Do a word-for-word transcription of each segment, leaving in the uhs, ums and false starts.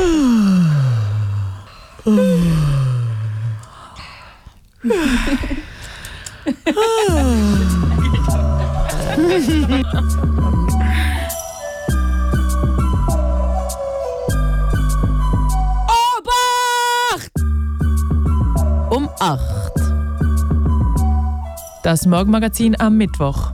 Obacht! Um acht. Das Morgenmagazin am Mittwoch.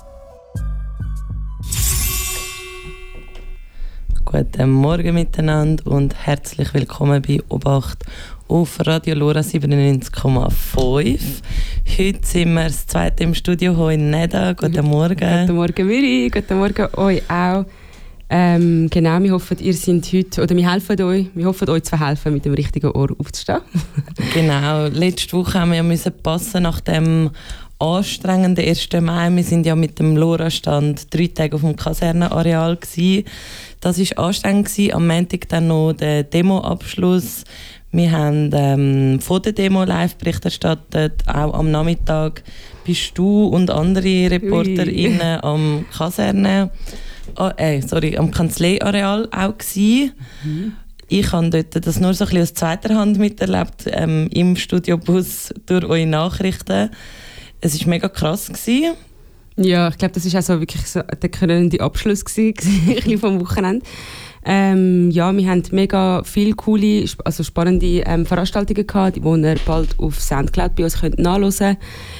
Guten Morgen miteinander und herzlich willkommen bei Obacht auf Radio Lora siebenundneunzig Komma fünf. Heute sind wir das zweite im Studio. Hoi Neda, guten Morgen. Guten Morgen Miri, guten Morgen euch auch. Ähm, genau, wir hoffen, ihr seid heute, oder wir helfen euch, wir hoffen euch zu helfen, mit dem richtigen Ohr aufzustehen. Genau, letzte Woche haben wir müssen passen nach dem anstrengenden ersten Mai. Wir sind ja mit dem Lora-Stand drei Tage auf dem Kasernenareal gsi. Das war anstrengend. Am Montag dann noch der Demo-Abschluss. Wir haben ähm, von der Demo live Bericht erstattet. Auch am Nachmittag bist du und andere ReporterInnen am Kaserne, oh, äh, sorry, am Kanzleiareal auch gsi. Mhm. Ich habe dort das nur so ein bisschen aus zweiter Hand miterlebt, ähm, im Studiobus durch eure Nachrichten. Es war mega krass gewesen. Ja, ich glaube, das war auch so wirklich so der krönende Abschluss gewesen, vom Wochenende. Ähm, ja, wir haben mega viele coole, also spannende ähm, Veranstaltungen gehabt, die ihr bald auf Soundcloud bei uns könnt nachhören könnt.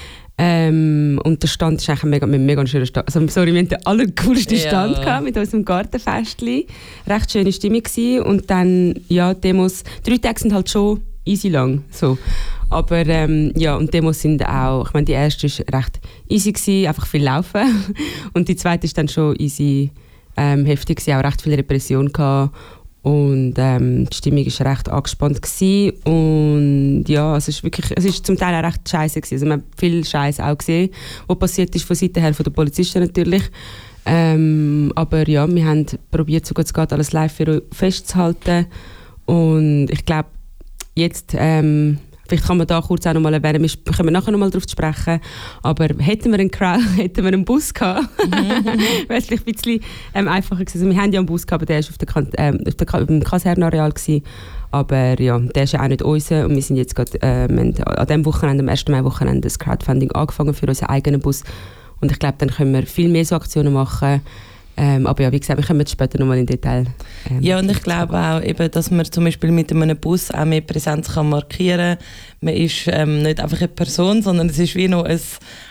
Ähm, und der Stand ist eigentlich ein mega, ein mega schöner Stand. Also, sorry, wir hatten den allercoolsten ja. Stand gehabt mit unserem Gartenfestli. Recht schöne Stimmung gewesen. Und dann, ja, Demos, drei Tage sind halt schon easy lang. So. Aber ähm, ja, und Demos sind auch, ich meine, die erste war recht easy gewesen, einfach viel laufen. Und die zweite ist dann schon easy ähm, heftig gewesen, auch recht viel Repression gehabt. Und ähm, die Stimmung war recht angespannt gewesen. Und ja, es ist wirklich, es ist zum Teil auch recht scheiße gewesen. Also man hat viel Scheiß auch gesehen, was passiert ist von Seiten her von den Polizisten natürlich. Ähm, aber ja, wir haben probiert, so gut es geht, alles live für euch festzuhalten. Und ich glaube, jetzt ähm, vielleicht kann man da kurz auch noch mal erwähnen, wir kommen nachher noch mal darauf zu sprechen, aber hätten wir einen, Crowd, hätten wir einen Bus gehabt, wäre es vielleicht ein bisschen ähm, einfacher gewesen. Also wir haben ja einen Bus gehabt, aber der war auf, der, ähm, auf, der, auf dem Kasernenareal gewesen. Aber ja, der ist ja auch nicht unser und wir sind jetzt gerade ähm, an diesem Wochenende, am ersten Mai-Wochenende, das Crowdfunding angefangen für unseren eigenen Bus und ich glaube, dann können wir viel mehr so Aktionen machen. Ähm, aber ja, wie gesagt, wir kommen jetzt später nochmal in Detail. Ähm, ja, und ich glaube auch, eben, dass man zum Beispiel mit einem Bus auch mehr Präsenz kann markieren kann. Man ist ähm, nicht einfach eine Person, sondern es ist wie noch ein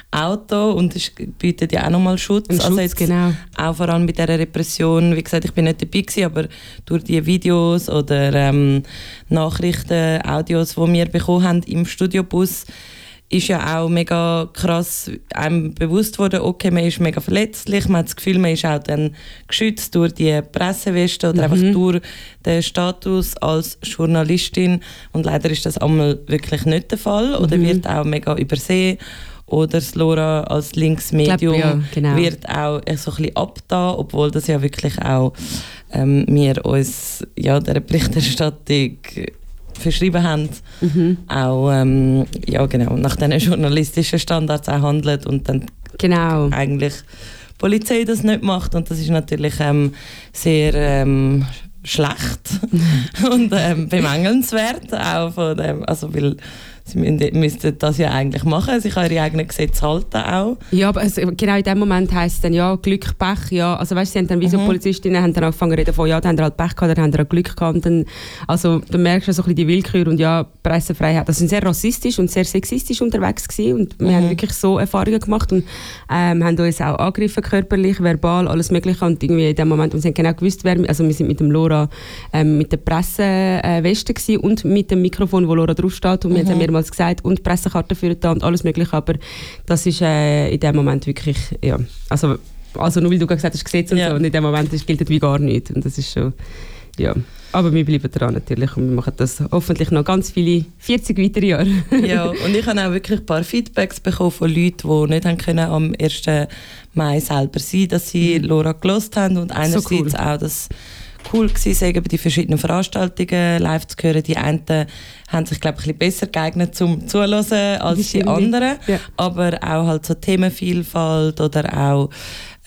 Auto und es bietet ja auch nochmal Schutz. Schutz also jetzt genau. Auch vor allem bei dieser Repression. Wie gesagt, ich bin nicht dabei gewesen, aber durch die Videos oder ähm, Nachrichten, Audios, die wir bekommen haben im Studiobus, ist ja auch mega krass einem bewusst worden, okay, man ist mega verletzlich, man hat das Gefühl, man ist auch dann geschützt durch die Presseweste oder mhm. einfach durch den Status als Journalistin und leider ist das einmal wirklich nicht der Fall oder mhm. wird auch mega übersehen oder das Lora als Linksmedium ja, genau. wird auch so ein bisschen abgetan, obwohl das ja wirklich auch ähm, wir uns ja, dieser Berichterstattung verschrieben haben, mhm. auch ähm, ja, genau, nach diesen journalistischen Standards auch handelt und dann genau. eigentlich die Polizei das nicht macht und das ist natürlich ähm, sehr ähm, schlecht und ähm, bemängelnswert auch von dem, also weil sie müssten das ja eigentlich machen, sich an ihre eigenen Gesetze halten auch. Ja, aber also, genau in dem Moment heisst es dann, ja, Glück, Pech, ja, also weißt du, sie haben dann wie so mhm. Polizistinnen haben dann angefangen zu reden von, ja, da haben sie halt Pech gehabt, da haben sie halt Glück gehabt und dann, also du merkst ja so ein bisschen die Willkür und ja, Pressefreiheit, also sind sehr rassistisch und sehr sexistisch unterwegs gewesen und wir mhm. haben wirklich so Erfahrungen gemacht und ähm, haben uns auch angegriffen, körperlich, verbal, alles mögliche und irgendwie in dem Moment, und sie haben genau gewusst, wer, also wir sind mit dem Lora, ähm, mit der Presseweste gewesen und mit dem Mikrofon, wo Lora draufsteht und wir mhm. haben mehrmals gesagt und Pressekarten für da und alles mögliche, aber das ist äh, in dem Moment wirklich, ja, also, also nur weil du gesagt hast, Gesetz und ja. so, und in dem Moment das gilt wie gar nichts und das ist schon, ja, aber wir bleiben dran natürlich und wir machen das hoffentlich noch ganz viele, vierzig weitere Jahre. Ja, und ich habe auch wirklich ein paar Feedbacks bekommen von Leuten, die nicht haben können am ersten Mai selber sein, dass sie Lora gehört haben und einerseits so cool. auch das cool gewesen, sagen, bei den verschiedenen Veranstaltungen live zu hören. Die einen haben sich, glaube ich, ein bisschen besser geeignet zum Zuhören als die anderen. Ja. Aber auch halt so Themenvielfalt oder auch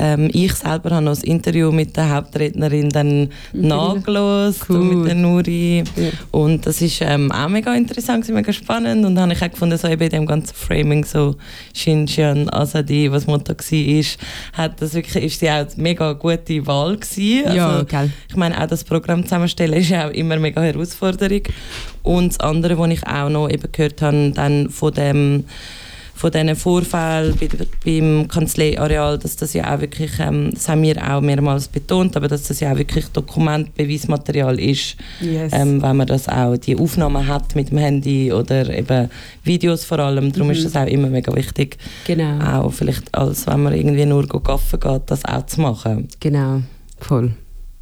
ähm, ich selber habe noch das Interview mit der Hauptrednerin dann nachgelassen, cool. mit der Nuri. Ja. Und das ist ähm, auch mega interessant, mega spannend. Und dann habe ich auch gefunden, so eben in dem ganzen Framing, so Xinjiang, Azadi, was Motto war, hat das wirklich, ist sie auch eine mega gute Wahl gewesen. Also, ja, geil. Ich meine, auch das Programm zusammenstellen ist ja auch immer eine mega Herausforderung. Und das andere, was ich auch noch eben gehört habe, dann von dem von diesen Vorfällen bei, beim Kanzleiareal, dass das ja auch wirklich, ähm, das haben wir auch mehrmals betont, aber dass das ja auch wirklich Dokumentbeweismaterial ist, yes. ähm, wenn man das auch, die Aufnahmen hat mit dem Handy oder eben Videos vor allem, darum mhm. ist das auch immer mega wichtig, genau. auch vielleicht als wenn man irgendwie nur gaffen geht, das auch zu machen. Genau, voll.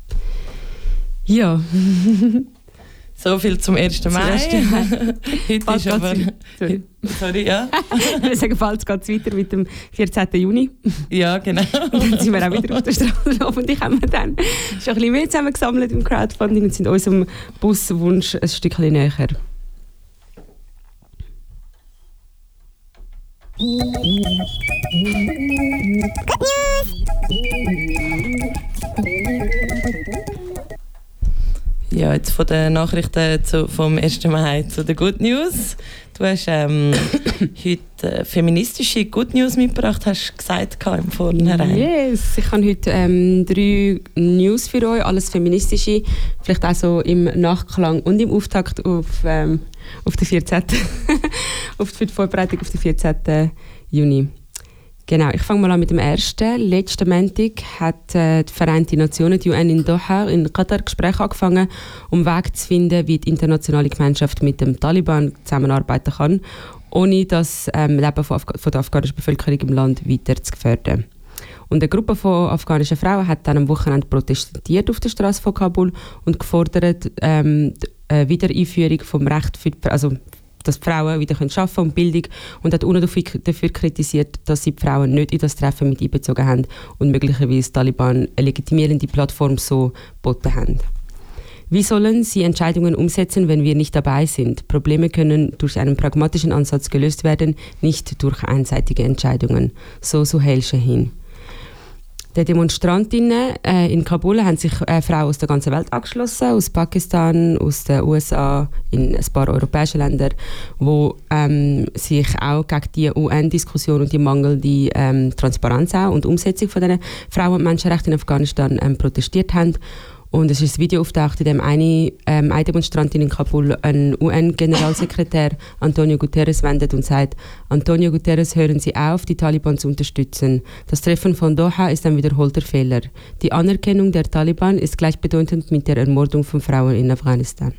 Ja. So viel zum ersten Mai. ersten Mai. Heute bald ist aber... Sorry. Sorry, ja. Ich würde sagen, bald geht es weiter mit dem vierzehnten Juni. Ja, genau. Und dann sind wir auch wieder auf der Straße. Hoffentlich haben wir dann schon ein bisschen mehr zusammengesammelt im Crowdfunding und sind unserem Buswunsch ein Stückchen näher. Ja, jetzt von den Nachrichten zu, vom ersten Mai zu den Good News. Du hast ähm, heute feministische Good News mitgebracht, hast du gesagt im Vornherein. Yes, ich habe heute ähm, drei News für euch, alles feministische, vielleicht auch so im Nachklang und im Auftakt auf, ähm, auf den vierzehnten auf die Vorbereitung auf den vierzehnten Juni. Genau, ich fange mal an mit dem ersten. Letzten Montag hat äh, die Vereinten Nationen, die U N in Doha, in Katar, Gespräche angefangen, um einen Weg zu finden, wie die internationale Gemeinschaft mit dem Taliban zusammenarbeiten kann, ohne das ähm, Leben von, Afg- von der afghanischen Bevölkerung im Land weiter zu gefährden. Und eine Gruppe von afghanischen Frauen hat dann am Wochenende protestiert auf der Straße von Kabul und gefordert, ähm, die Wiedereinführung vom Recht für die, also dass die Frauen wieder arbeiten können und Bildung, und hat UNO dafür kritisiert, dass sie die Frauen nicht in das Treffen mit einbezogen haben und möglicherweise die Taliban eine legitimierende Plattform so geboten haben. Wie sollen sie Entscheidungen umsetzen, wenn wir nicht dabei sind? Probleme können durch einen pragmatischen Ansatz gelöst werden, nicht durch einseitige Entscheidungen. So Suhail Shahin. Die Demonstrantinnen äh, in Kabul haben sich äh, Frauen aus der ganzen Welt angeschlossen, aus Pakistan, aus den U S A, in ein paar europäische Länder, die ähm, sich auch gegen die U N-Diskussion und die mangelnde ähm, Transparenz auch und Umsetzung von den Frauen- und Menschenrechten in Afghanistan ähm, protestiert haben. Und es ist ein Video auftaucht, in dem eine, ähm, eine Demonstrantin in Kabul an U N-Generalsekretär Antonio Guterres wendet und sagt: Antonio Guterres, hören Sie auf, die Taliban zu unterstützen. Das Treffen von Doha ist ein wiederholter Fehler. Die Anerkennung der Taliban ist gleichbedeutend mit der Ermordung von Frauen in Afghanistan.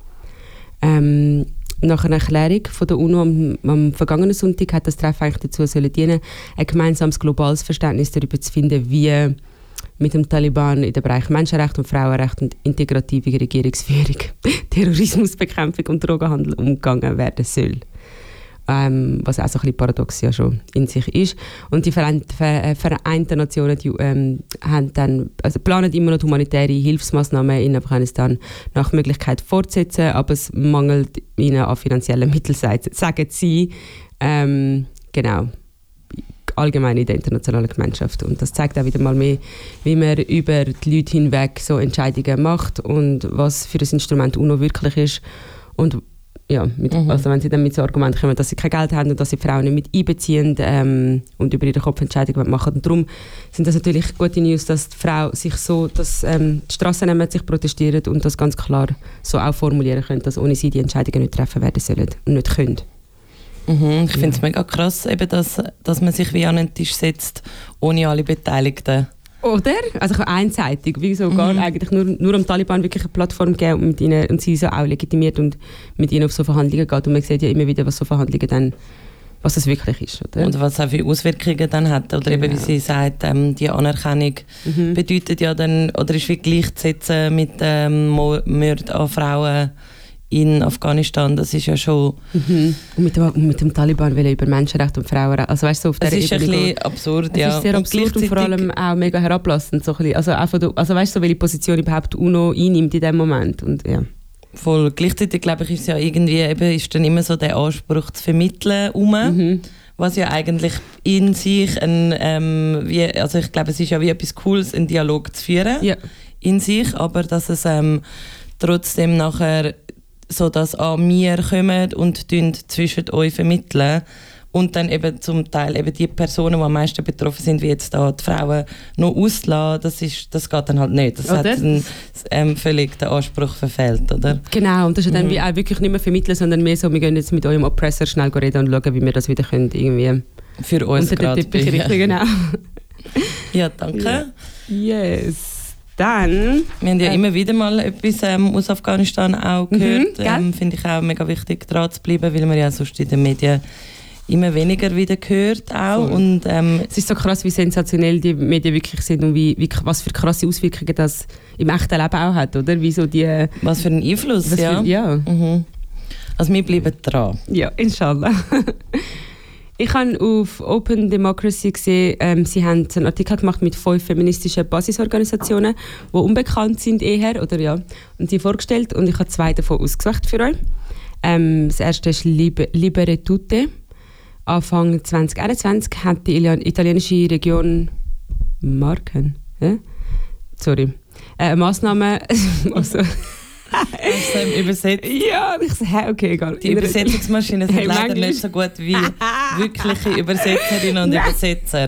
Ähm, nach einer Erklärung von der UNO am, am vergangenen Sonntag hat das Treffen eigentlich dazu sollen dienen, ein gemeinsames globales Verständnis darüber zu finden, wie mit dem Taliban in den Bereich Menschenrechte und Frauenrechte und integrative Regierungsführung, Terrorismusbekämpfung und Drogenhandel umgegangen werden soll. Ähm, was auch so ein bisschen paradox ja schon in sich ist. Und die Vereinten Nationen die, ähm, haben dann, also planen immer noch humanitäre Hilfsmaßnahmen in Afghanistan nach Möglichkeit fortsetzen, aber es mangelt ihnen an finanziellen Mitteln, sagen sie. Ähm, genau. Allgemein in der internationalen Gemeinschaft. Und das zeigt auch wieder mal mehr, wie man über die Leute hinweg so Entscheidungen macht und was für das Instrument UNO wirklich ist. Und ja, mit, mhm. also wenn sie dann mit so Argumenten kommen, dass sie kein Geld haben und dass sie die Frauen nicht mit einbeziehen ähm, und über ihren Kopf Entscheidungen machen. Und darum sind das natürlich gute News, dass die Frau sich so, dass ähm, die Strassen nehmen, sich protestieren und das ganz klar so auch formulieren können, dass ohne sie die Entscheidungen nicht treffen werden sollen und nicht können. Mhm, ich finde es ja. mega krass, eben, dass, dass man sich wie an den Tisch setzt, ohne alle Beteiligten. Oder? Also einseitig, wie so mhm. gar eigentlich nur, nur am Taliban wirklich eine Plattform geben und, mit ihnen, und sie so auch legitimiert und mit ihnen auf so Verhandlungen geht. Und man sieht ja immer wieder, was so Verhandlungen dann, was das wirklich ist. Oder? Und was es auch für Auswirkungen dann hat. Oder genau. eben, wie sie sagt, ähm, die Anerkennung mhm. bedeutet ja dann, oder ist wie gleichzusetzen mit ähm, Mord an Frauen in Afghanistan, das ist ja schon... Mhm. Und mit dem, mit dem Taliban will er über Menschenrechte und Frauenrechte, also weißt du, auf der Ebene... Es ist Ebene ein bisschen absurd, ja. Es ist sehr und absurd und vor allem auch mega herablassend. So ein bisschen. Also, einfach, also weißt du, so, welche Position überhaupt UNO einnimmt in dem Moment. Und, ja. Voll. Gleichzeitig, glaube ich, ist es ja irgendwie eben, ist dann immer so der Anspruch zu vermitteln rum, mhm. was ja eigentlich in sich ein, ähm, wie, also ich glaube, es ist ja wie etwas Cooles, einen Dialog zu führen Ja. in sich, aber dass es ähm, trotzdem nachher so, dass an mir kommen und zwischen euch vermitteln und dann eben zum Teil eben die Personen, die am meisten betroffen sind, wie jetzt da die Frauen, noch auslassen, das, ist, das geht dann halt nicht. Das Oder? hat einen, ähm, völlig den Anspruch verfehlt, oder? Genau, und das ist ja dann Mhm. wie auch wirklich nicht mehr vermitteln, sondern mehr so, wir gehen jetzt mit eurem Oppressor schnell reden und schauen, wie wir das wieder können, irgendwie Für uns unter den gerade. Teppich richten. Genau. Ja, danke. Ja. Yes. Dann... Wir haben ja Äh, immer wieder mal etwas ähm, aus Afghanistan auch gehört. gell? ähm, Finde ich auch mega wichtig, dran zu bleiben, weil man ja sonst in den Medien immer weniger wieder hört auch. Voll. Und, ähm, Es ist so krass, wie sensationell die Medien wirklich sind und wie, wie, was für krasse Auswirkungen das im echten Leben auch hat, oder? Wie so die... was für einen Einfluss, Was ja. für, ja. Mhm. Also wir bleiben dran. Ja, inshallah. Ich habe auf Open Democracy gesehen, ähm, sie haben einen Artikel gemacht mit fünf feministischen Basisorganisationen, die unbekannt sind eher, oder ja, und sie vorgestellt und ich habe zwei davon ausgesucht für euch. Ähm, das erste ist Liber- Libere Tutte. Anfang zwanzig einundzwanzig hat die Ili- italienische Region Marken, ja? Sorry, äh, eine Massnahme, also, Hast du ähm, übersetzt? ja, ich so, hä, okay, egal. Die Übersetzungsmaschinen sind Hey, leider manchmal- nicht so gut wie wirkliche Übersetzerinnen und Übersetzer.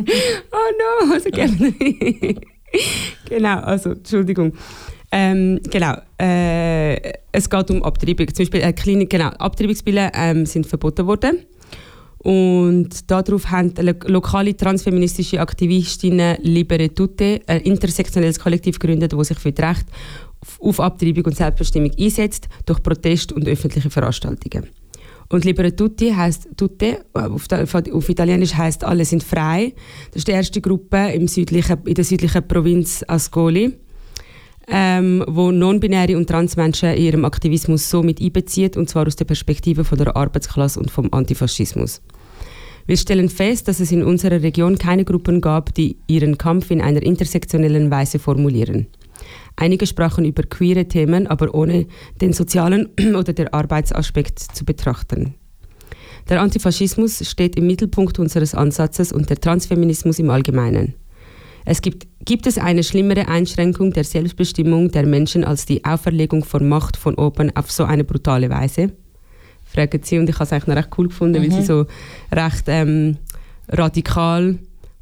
Oh no, also gerne. Genau, also, Entschuldigung. Ähm, genau, äh, es geht um Abtreibung. Zum Beispiel äh, Klinik, genau, Abtreibungspillen ähm, sind verboten worden. Und darauf haben lo- lokale transfeministische Aktivistinnen Libere Tutte ein intersektionelles Kollektiv gegründet, das sich für das Recht auf Abtreibung und Selbstbestimmung einsetzt, durch Protest und öffentliche Veranstaltungen. Und Libere Tutti heisst Tutte, auf, auf Italienisch heisst alle sind frei. Das ist die erste Gruppe im südlichen, in der südlichen Provinz Ascoli, ähm, wo non-binäre und Transmenschen in ihrem Aktivismus so mit einbezieht, und zwar aus der Perspektive von der Arbeitsklasse und vom Antifaschismus. Wir stellen fest, dass es in unserer Region keine Gruppen gab, die ihren Kampf in einer intersektionellen Weise formulieren. Einige sprachen über queere Themen, aber ohne den sozialen oder den Arbeitsaspekt zu betrachten. Der Antifaschismus steht im Mittelpunkt unseres Ansatzes und der Transfeminismus im Allgemeinen. Es gibt, gibt es eine schlimmere Einschränkung der Selbstbestimmung der Menschen als die Auferlegung von Macht von oben auf so eine brutale Weise? Fragen sie, und ich habe es eigentlich noch recht cool gefunden, Mhm. weil sie so recht ähm, radikal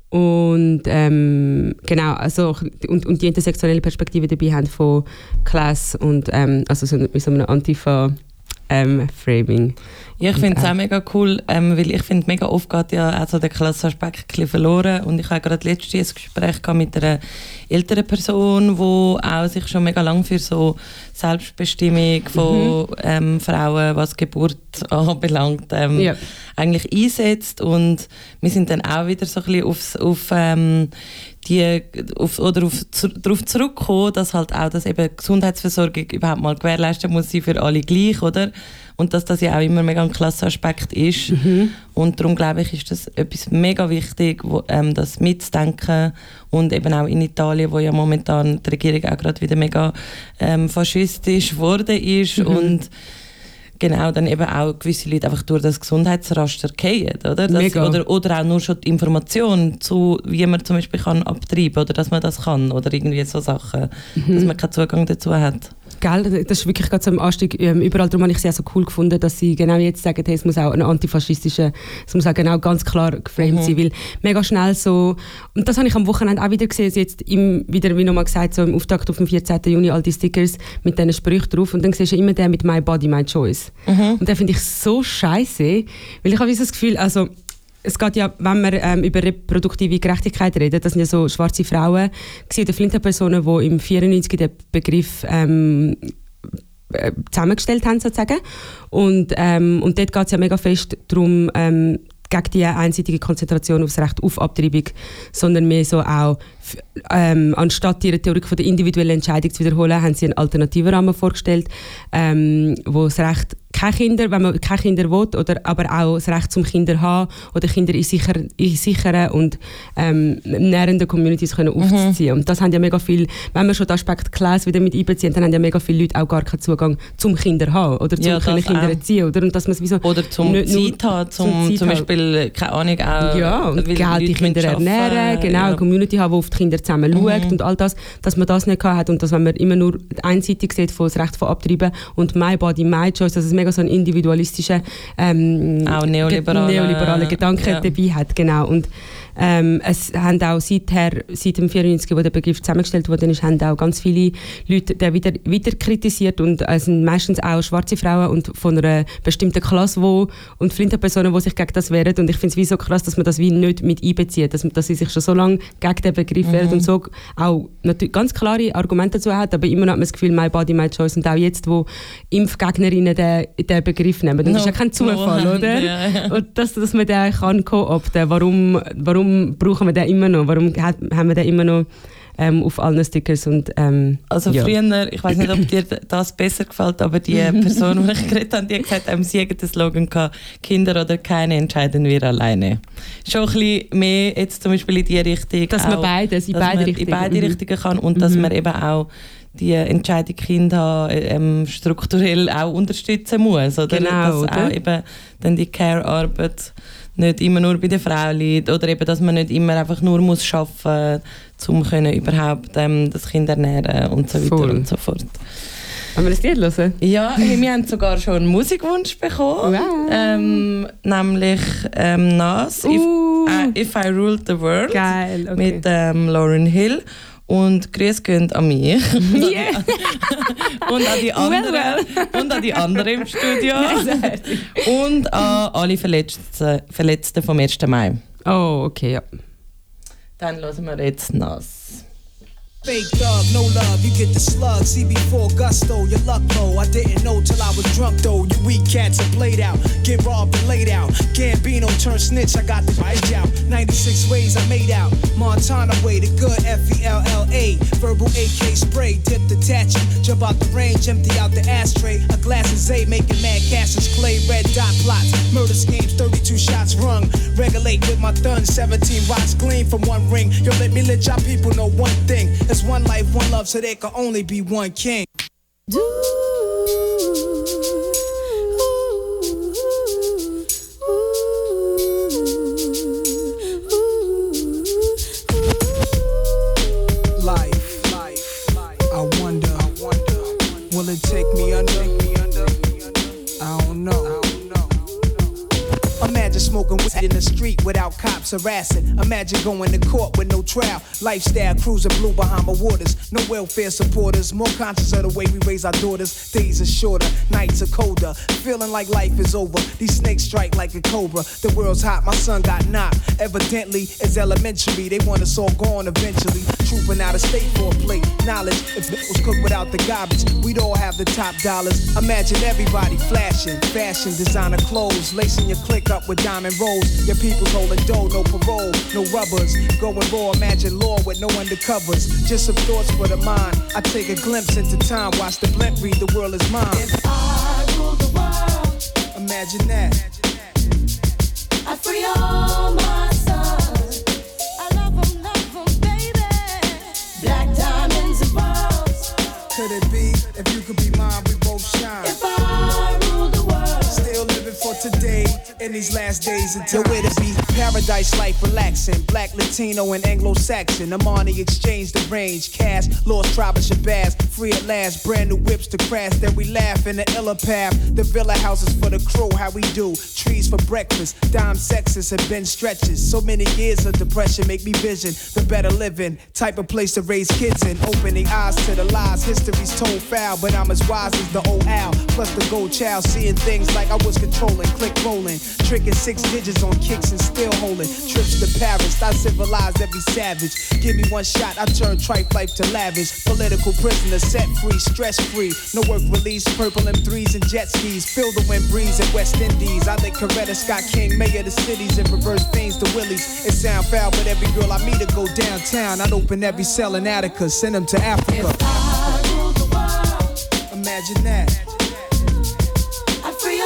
und ähm, genau, also und, und die intersektionelle Perspektive dabei haben von Class und ähm, also so, mit so einem Antifa ähm, Framing. Ja, ich finde es auch mega cool, ähm, weil ich finde, mega oft geht ja also der Klassenaspekt ein bisschen verloren. Und ich habe gerade letztens ein Gespräch gehabt mit einer älteren Person, die auch sich schon mega lange für so Selbstbestimmung von mhm. ähm, Frauen, was Geburt anbelangt, ähm, Ja. eigentlich einsetzt. Und wir sind dann auch wieder so ein bisschen aufs, auf ähm, die, auf, oder auf, zu, darauf zurückgekommen, dass halt auch das eben Gesundheitsversorgung überhaupt mal gewährleisten muss sein für alle gleich, oder? Und dass das ja auch immer mega ein Klassenaspekt ist. Mhm. Und darum glaube ich, ist das etwas mega wichtig, wo, ähm, das mitzudenken. Und eben auch in Italien, wo ja momentan die Regierung auch gerade wieder mega ähm, faschistisch geworden ist. Mhm. Und genau, dann eben auch gewisse Leute einfach durch das Gesundheitsraster fallen, oder? Das, Mega. oder? Oder auch nur schon die Information zu, wie man zum Beispiel kann abtreiben oder dass man das kann oder irgendwie so Sachen, mhm. dass man keinen Zugang dazu hat. Gell, das ist wirklich gerade so im Anstieg. Ähm, überall darum habe ich es ja so cool gefunden, dass sie genau jetzt sagen, hey, es muss auch ein antifaschistischer, es muss auch genau ganz klar geframed mhm. sein, weil mega schnell so, und das habe ich am Wochenende auch wieder gesehen, jetzt im, wieder, wie nochmal gesagt, so im Auftakt auf dem vierzehnten Juni, all die Stickers mit diesen Sprüchen drauf, und dann siehst du immer den mit «My Body, My Choice». Mhm. Und den finde ich so scheiße, weil ich habe so das Gefühl, also es geht ja, wenn wir ähm, über reproduktive Gerechtigkeit reden, das sind ja so schwarze Frauen, oder Flinterpersonen, die im vierundneunzig den Begriff ähm, äh, zusammengestellt haben, sozusagen. Und, ähm, und dort geht es ja mega fest darum, ähm, gegen die einseitige Konzentration auf das Recht auf Abtreibung, sondern mehr so auch, ähm, anstatt ihre Theorie von der individuellen Entscheidung zu wiederholen, haben sie einen alternativen Rahmen vorgestellt, ähm, wo das Recht keine Kinder, wenn man keine Kinder will, oder aber auch das Recht zum Kinder haben oder Kinder in, sicher, in sicheren und ähm, nährenden Communities können aufziehen. Mhm. Und das haben ja mega viel, wenn wir schon den Aspekt Class wieder mit einbeziehen, dann haben ja mega viele Leute auch gar keinen Zugang zum Kinder haben oder zum ja, können Kinder erziehen. Oder, und dass man so oder zum nicht, Zeit haben, zum, zum, Zeit zum Beispiel, keine Ahnung, auch ja, und Geld die Kinder ernähren, genau, ja. eine Community haben, die auf die Kinder zusammen schaut mhm. und all das, dass man das nicht hat und dass wenn man immer nur einseitig sieht von das Recht von Abtreiben und My Body, My Choice, dass es mega so einen individualistischen ähm, auch neoliberale, neoliberale Gedanken ja. dabei hat, genau. Und Ähm, es haben auch seither, seit dem vierundneunzig, wo der Begriff zusammengestellt wurde, ist, haben auch ganz viele Leute den wieder, wieder kritisiert und es sind meistens auch schwarze Frauen und von einer bestimmten Klasse wo, und Flinterpersonen, die sich gegen das wehren und ich finde es wie so krass, dass man das wie nicht mit einbezieht, dass, dass sie sich schon so lange gegen den Begriff mhm. wehren und so auch natürlich ganz klare Argumente dazu hat, aber immer noch hat man das Gefühl, My Body, My Choice und auch jetzt, wo Impfgegnerinnen den, den Begriff nehmen. Und das no, ist ja kein Zufall, no, oder? Ja, ja. Und dass, dass man den kann co-opten, warum, warum brauchen wir den immer noch? Warum haben wir den immer noch ähm, auf allen Stickers? Und, ähm, also ja. früher, ich weiß nicht, ob dir das besser gefällt, aber die Person, die ich geredet habe, die hat gesagt, ähm, sie hatten den Slogan gehabt, Kinder oder keine entscheiden wir alleine. Schon ein bisschen mehr jetzt zum Beispiel in die Richtung. Dass auch, man beides, in dass beide man Richtungen. in beide Richtungen kann und mhm. dass man eben auch die Entscheidung Kinder haben, ähm, strukturell auch unterstützen muss. Oder? Genau, dass oder? auch eben dann die Care-Arbeit nicht immer nur bei der Frau liegt oder eben, dass man nicht immer einfach nur muss arbeiten muss, um können überhaupt ähm, das Kind ernähren und so weiter Voll. Und so fort. Wollen wir das Lied hören? Ja, hey, wir haben sogar schon einen Musikwunsch bekommen, wow. ähm, nämlich ähm, Nas, uh. If, uh, If I Ruled the World Geil, okay. mit ähm, Lauryn Hill. Und Grüße gehen an mich yeah. und, an die anderen, well, well. und an die anderen im Studio und an alle Verletzten, Verletzten vom ersten Mai. Oh, okay, ja. Dann hören wir jetzt Nas. Fake thug, no love, you get the slug. See before gusto, your luck low. I didn't know till I was drunk though. You weak cats are played out, get robbed and laid out. Gambino turn snitch, I got the right out. ninety-six ways I made out. Montana way, the good F E L L A. Verbal A K spray, dip detach you. Jump out the range, empty out the ashtray. A glass of Zay, making mad cashes, clay, red dot plots. Murder schemes, thirty-two shots rung. Regulate with my thun, seventeen watts gleam from one ring. Yo, let me let y'all people know one thing. There's one life, one love, so there can only be one king. Life, life, I wonder, I wonder, will it take me under? I don't know. Imagine smoking weed in the street without cops harassing. Imagine going to court with no trial. Lifestyle cruising blue Bahama waters. No welfare supporters. More conscious of the way we raise our daughters. Days are shorter, nights are colder. Feeling like life is over. These snakes strike like a cobra. The world's hot, my son got knocked. Evidently, it's elementary. They want us all gone eventually. Trooping out of state for a plate. Knowledge, if it was cooked without the garbage, we'd all have the top dollars. Imagine everybody flashing. Fashion, designer clothes. Lacing your click up with diamond rolls. Your people's holding dough, no parole, no rubbers. Going raw, imagine law with no undercovers. Just some thoughts for the mind. I take a glimpse into time, watch the blimp read, the world is mine. If I rule the world, imagine that. I'd free all my sons. I love them, love them, baby. Black diamonds and pearls. Could it be, if you could be mine, we both shine. If I rule the world, still living for today. In these last days until where to be. Paradise life relaxing. Black, Latino, and Anglo-Saxon. Amani exchange the range. Cash, lost tribe of Shabazz. Free at last. Brand new whips to crash. Then we laugh in the illa path. The villa houses for the crew. How we do. Trees for breakfast. Dime sexes and Ben stretches. So many years of depression make me vision the better living. Type of place to raise kids in. Opening eyes to the lies. History's told foul. But I'm as wise as the old owl. Plus the gold child. Seeing things like I was controlling. Click rolling. Tricking six digits on kicks and still holding. Trips to Paris, I civilized every savage. Give me one shot, I turn tripe life to lavish. Political prisoner, set free, stress free. No work release, purple M threes and jet skis. Feel the wind breeze in West Indies. I let Coretta Scott King, mayor of the cities, and reverse veins to Willies. It sound foul, but every girl I meet to go downtown. I'd open every cell in Attica, send them to Africa. if I rule the world, imagine that. I'd free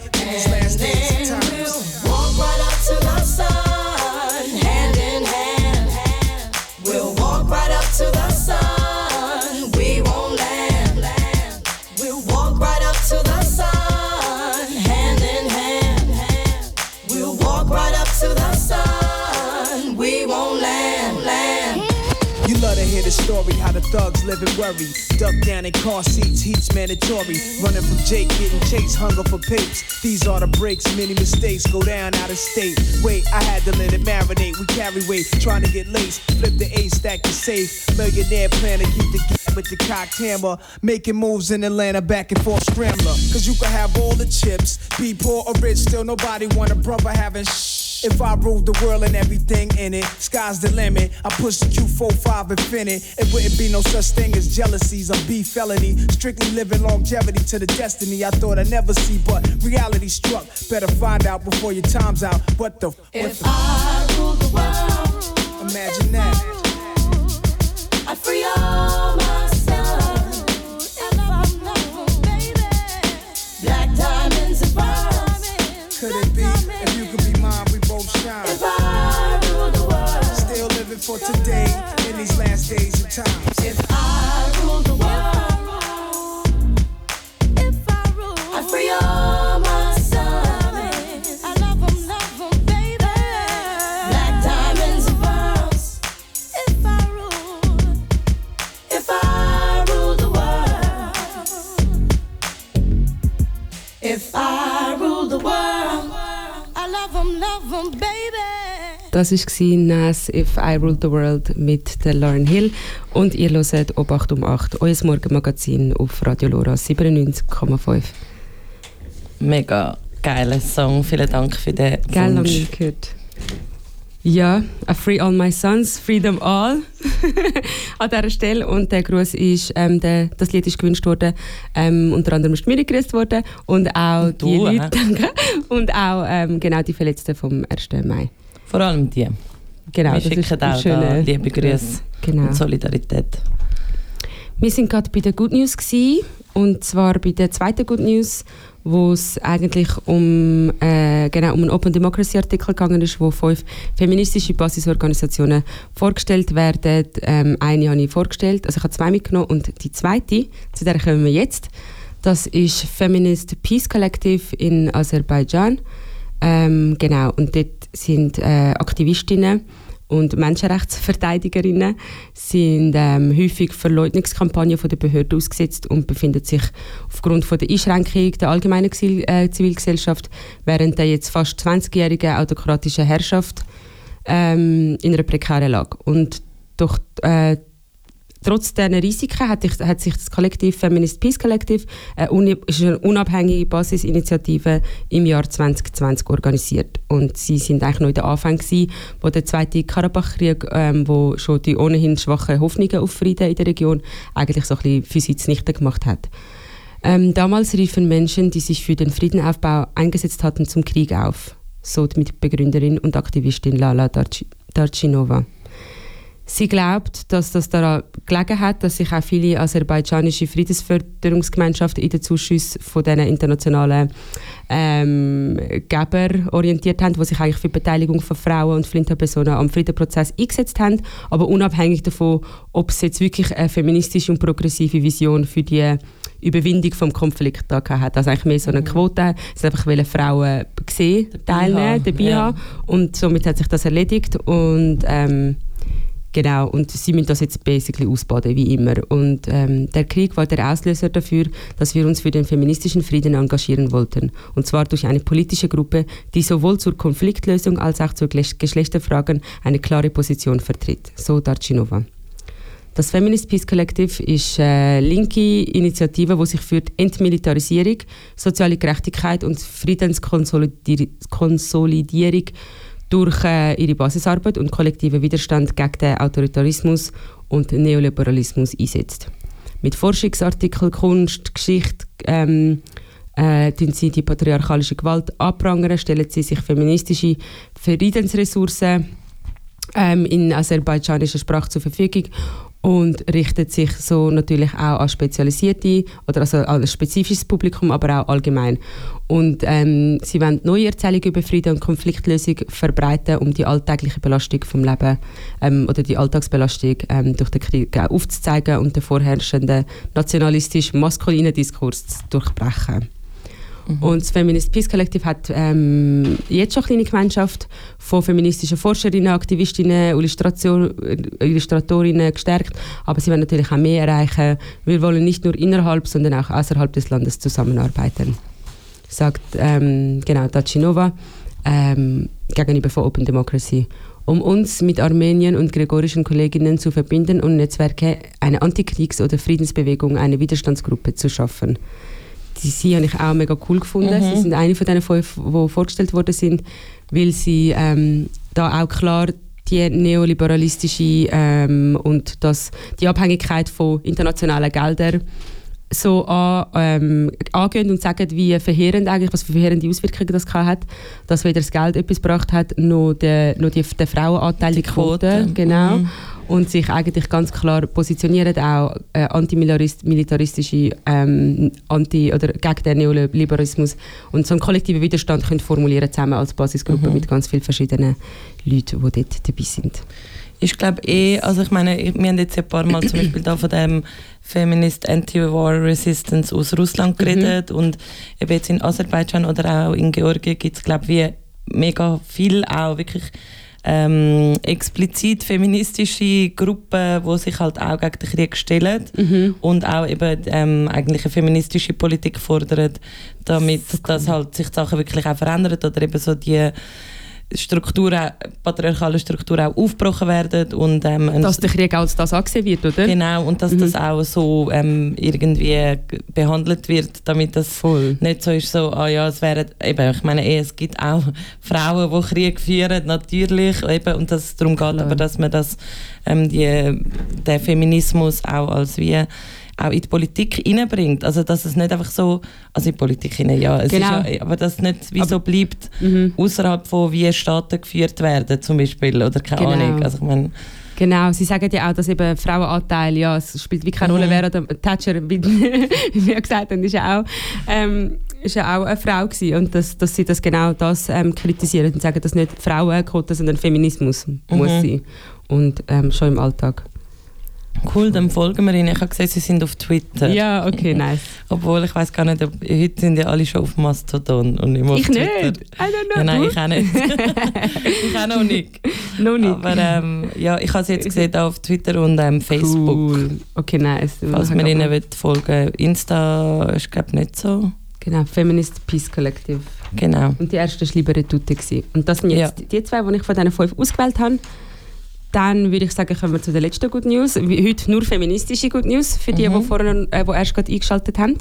in these last days and times. We'll walk right up to the sun, hand in hand. We'll walk right up to the sun, we won't land. We'll walk right up to the sun, hand in hand. We'll walk right up to the sun, we won't land, land. You love to hear the story, how the thugs live and worry. Duck down in car seats, heat's mandatory. Running from Jake, getting chased, hunger for papes. These are the breaks, many mistakes go down out of state. Wait, I had to let it marinate. We carry weight, trying to get laced. Flip the A, stack the safe. Millionaire plan to keep the game with the cocked hammer. Making moves in Atlanta, back and forth scrambler. Cause you can have all the chips, be poor or rich, still nobody want a brother having shh. If I ruled the world and everything in it, sky's the limit. I push the Q forty-five infinite. It wouldn't be no such thing as jealousies or beef felony. Strictly living longevity to the destiny I thought I'd never see, but reality struck. Better find out before your time's out. What the? What If the? I ruled the world, Imagine that. I'd free all my sons. If I love 'em, baby. Black diamonds and pearls. Could it be? If you could be mine, we both shine. If I ruled the world, Still living for today in these last days and times. if I ruled the world, if I ruled, I'd free all my sons. I love 'em, love 'em, baby. Black diamonds and pearls. If I ruled, if I ruled the world, if I ruled the world, I love 'em, love 'em, baby. Das war Nas «If I Ruled the World» mit der Lauryn Hill. Und ihr hört «Ob acht um acht», euer Morgenmagazin auf Radio Lora siebenundneunzig Komma fünf. Mega geiler Song, vielen Dank für den Geil, haben Wunsch. wir gehört. Ja, I free all my sons, free them all an dieser Stelle. Und der Gruß ist, ähm, der, das Lied ist gewünscht worden, ähm, unter anderem ist mir gegrüßt worden und auch Und die du, Leute, hä? danke, und auch ähm, genau die Verletzten vom ersten Mai. Vor allem die. Genau, Wir das ist schicken ein auch da schöner liebe Grüße Genau. und Solidarität. Wir sind gerade bei der Good News gewesen, und zwar bei der zweiten Good News, wo es eigentlich um, äh, genau, um einen Open Democracy Artikel gegangen ist, wo fünf feministische Basisorganisationen vorgestellt werden. Ähm, eine habe ich vorgestellt, also ich habe zwei mitgenommen, und die zweite, zu der kommen wir jetzt, das ist Feminist Peace Collective in Aserbaidschan. Ähm, genau, und dort sind äh, Aktivistinnen und Menschenrechtsverteidigerinnen sind ähm, häufig Verleugnungskampagnen von der Behörden ausgesetzt und befinden sich aufgrund von der Einschränkung der allgemeinen Zivil äh, Zivilgesellschaft während der jetzt fast zwanzigjährigen autokratischen Herrschaft ähm, in einer prekären Lage. Und durch äh, Trotz dieser Risiken hat, ich, hat sich das Kollektiv Feminist Peace Collective äh, uni, ist eine unabhängige Basisinitiative im Jahr zwanzig zwanzig organisiert. Und sie sind eigentlich noch in den Anfängen gewesen, wo der zweite Karabach-Krieg, ähm, wo schon die ohnehin schwachen Hoffnungen auf Frieden in der Region eigentlich so ein bisschen für sie zunichte gemacht hat. Ähm, damals riefen Menschen, die sich für den Friedenaufbau eingesetzt hatten, zum Krieg auf. So die Mitbegründerin und Aktivistin Lala Darchinova. Sie glaubt, dass das daran gelegen hat, dass sich auch viele aserbaidschanische Friedensförderungsgemeinschaften in den Zuschüssen von diesen internationalen ähm, Geber orientiert haben, die sich eigentlich für die Beteiligung von Frauen und Flinterpersonen am Friedensprozess eingesetzt haben, aber unabhängig davon, ob sie jetzt wirklich eine feministische und progressive Vision für die Überwindung des Konflikts da hat. Also eigentlich mehr so eine Quote, sie einfach wollen Frauen sehen, teilnehmen, dabei ja. haben, und somit hat sich das erledigt und ähm, Genau, und sie müssen das jetzt basically ausbaden, wie immer. Und ähm, der Krieg war der Auslöser dafür, dass wir uns für den feministischen Frieden engagieren wollten. Und zwar durch eine politische Gruppe, die sowohl zur Konfliktlösung als auch zu Geschlechterfragen eine klare Position vertritt. So Darchinova. Das Feminist Peace Collective ist eine linke Initiative, die sich für die Entmilitarisierung, soziale Gerechtigkeit und Friedenskonsolidierung durch äh, ihre Basisarbeit und kollektiven Widerstand gegen den Autoritarismus und Neoliberalismus einsetzt. Mit Forschungsartikeln, Kunst, Geschichte ähm, äh, sie die patriarchalische Gewalt anprangern, stellen sie sich feministische Friedensressourcen ähm, in aserbaidschanischer Sprache zur Verfügung und richtet sich so natürlich auch an spezialisierte oder also an ein spezifisches Publikum, aber auch allgemein. Und ähm, sie wollen neue Erzählungen über Frieden und Konfliktlösung verbreiten, um die alltägliche Belastung vom Leben ähm, oder die Alltagsbelastung ähm, durch den Krieg aufzuzeigen und den vorherrschenden nationalistisch-maskulinen Diskurs zu durchbrechen. Mhm. Und das Feminist Peace Collective hat ähm, jetzt schon eine kleine Gemeinschaft von feministischen Forscherinnen, Aktivistinnen, Illustrator- Illustratorinnen gestärkt, aber sie wollen natürlich auch mehr erreichen. Wir wollen nicht nur innerhalb, sondern auch außerhalb des Landes zusammenarbeiten, sagt ähm, genau Tachinova ähm, gegenüber von Open Democracy. Um uns mit Armenien und gregorischen Kolleginnen zu verbinden und Netzwerke, eine Antikriegs- oder Friedensbewegung, eine Widerstandsgruppe zu schaffen. Die sie habe ich auch mega cool gefunden. Mhm. Sie sind eine von den fünf, die vorgestellt worden sind, weil sie ähm, da auch klar die neoliberalistische ähm, und das, die Abhängigkeit von internationalen Geldern so an, ähm, angehen und sagen, wie verheerend eigentlich, was für verheerende Auswirkungen das hat, dass weder das Geld etwas gebracht hat, noch der, noch die, der Frauenanteil, die Quote, genau. Mhm. Und sich eigentlich ganz klar positionieren, auch äh, antimilitaristische, ähm, anti- oder gegen den Neoliberalismus und so einen kollektiven Widerstand können formulieren zusammen als Basisgruppe mhm. mit ganz vielen verschiedenen Leuten, die dort dabei sind. Ich glaube eh, also ich meine, wir haben jetzt ein paar Mal zum Beispiel da von dem Feminist Anti-War Resistance aus Russland geredet mhm. und eben jetzt in Aserbaidschan oder auch in Georgien gibt es, glaube ich, mega viel auch wirklich ähm, explizit feministische Gruppen, die sich halt auch gegen den Krieg stellen mhm. und auch eben ähm, eigentlich eine feministische Politik fordern, damit so cool. dass halt sich die Sachen wirklich auch verändern oder eben so die Strukturen, patriarchale Strukturen auch aufgebrochen werden. Und, ähm, dass der Krieg als das angesehen wird, oder? Genau, und dass mhm. das auch so ähm, irgendwie behandelt wird, damit das Voll. Nicht so ist, so, ah ja, es wären, eben, ich meine, es gibt auch Frauen, die Krieg führen, natürlich, eben, und dass es darum geht, Klar. aber dass man das, ähm, die, den Feminismus auch als wie auch in die Politik reinbringt. Also dass es nicht einfach so, also in die Politik hinein, ja, es genau. ist ja, aber dass es nicht wie aber, so bleibt, mhm. außerhalb von wie Staaten geführt werden zum Beispiel, oder keine genau. Ahnung. Also ich meine, genau, sie sagen ja auch, dass eben Frauenanteil, ja, es spielt wie keine mhm. Rolle, wer oder Thatcher, wie wir gesagt haben, ist ja auch, ähm, ist ja auch eine Frau gewesen und dass, dass sie das genau das ähm, kritisieren und sagen, dass nicht Frauenquote, sondern Feminismus mhm. muss sein und ähm, schon im Alltag. Cool, dann folgen wir Ihnen. Ich habe gesehen, Sie sind auf Twitter. Ja, okay, nice. Obwohl, ich weiß gar nicht, ob, heute sind ja alle schon auf Mastodon und nicht mehr auf ich Twitter. Ich nicht, I don't know. Ja, nein, ich auch nicht. ich auch noch nicht. Noch nicht. Aber ähm, ja, ich habe sie jetzt gesehen auf Twitter und ähm, Facebook. Cool. Okay, nice. Falls man Ihnen folgen will. Insta ist, glaube ich, nicht so. Genau, Feminist Peace Collective. Genau. Und die erste war Liebe Retutte. Und das sind jetzt ja. die zwei, die ich von diesen fünf ausgewählt habe. Dann würde ich sagen, kommen wir zu der letzten Good News. Heute nur feministische Good News für die, mhm. die, vorhin, äh, die erst gerade eingeschaltet haben.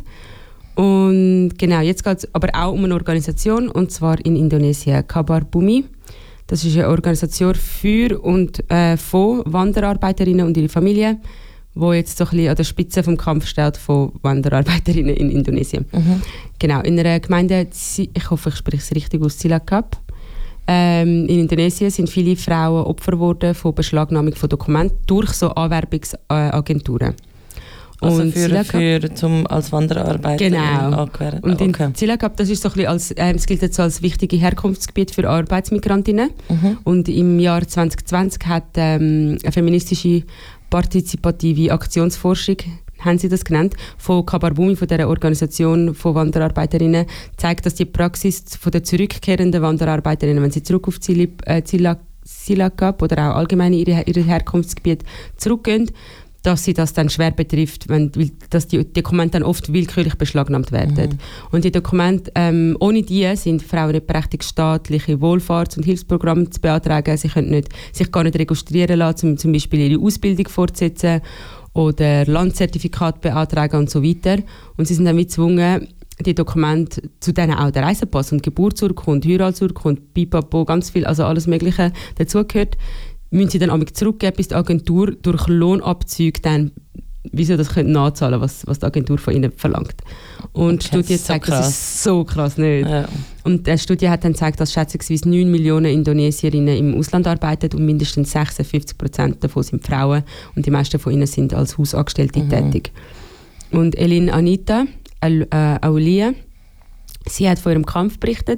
Und genau, jetzt geht es aber auch um eine Organisation, und zwar in Indonesien, Kabar Bumi. Das ist eine Organisation für und äh, von Wanderarbeiterinnen und ihre Familie, die jetzt so ein bisschen an der Spitze vom Kampf steht von Wanderarbeiterinnen in Indonesien. Mhm. Genau, in einer Gemeinde, ich hoffe, ich spreche es richtig aus, Cilacap. Ähm, in Indonesien sind viele Frauen Opfer geworden von Beschlagnahmung von Dokumenten durch so Anwerbungsagenturen. Also und für, für zum, als Wanderarbeiter genau. angehören. Und in okay. Cilacap, das ist so ein bisschen als, äh, es gilt jetzt als wichtige Herkunftsgebiet für Arbeitsmigrantinnen. Mhm. Und im Jahr zwanzig zwanzig hat ähm, eine feministische partizipative Aktionsforschung, haben sie das genannt, von Kabar Bumi, von dieser Organisation von Wanderarbeiterinnen, zeigt, dass die Praxis von der zurückkehrenden Wanderarbeiterinnen, wenn sie zurück auf Cilacap oder auch allgemein in ihr, ihr Herkunftsgebiet zurückgehen, dass sie das dann schwer betrifft, wenn, dass die Dokumente dann oft willkürlich beschlagnahmt werden. Mhm. Und die Dokumente, ähm, ohne die sind Frauen nicht berechtigt, staatliche Wohlfahrts- und Hilfsprogramme zu beantragen. Sie können nicht, sich gar nicht registrieren lassen, um zum Beispiel ihre Ausbildung fortzusetzen oder Landzertifikat beantragen und so weiter. Und sie sind dann gezwungen, die Dokumente, zu denen auch der Reisepass und Geburtsurkunde, Heiratsurkunde, Pipapo, ganz viel, also alles Mögliche dazugehört, müssen sie dann zurückgeben, bis die Agentur durch Lohnabzüge dann wieso das können nachzahlen, was, was die Agentur von ihnen verlangt. Und die Okay, Studie so zeigt, krass. das ist so krass nicht. Ja. Und die Studie hat dann gezeigt, dass schätzungsweise neun Millionen Indonesierinnen im Ausland arbeiten und mindestens sechsundfünfzig Prozent davon sind Frauen und die meisten von ihnen sind als Hausangestellte Mhm. tätig. Und Elin Anita Al- äh, Aulia, sie hat von ihrem Kampf berichtet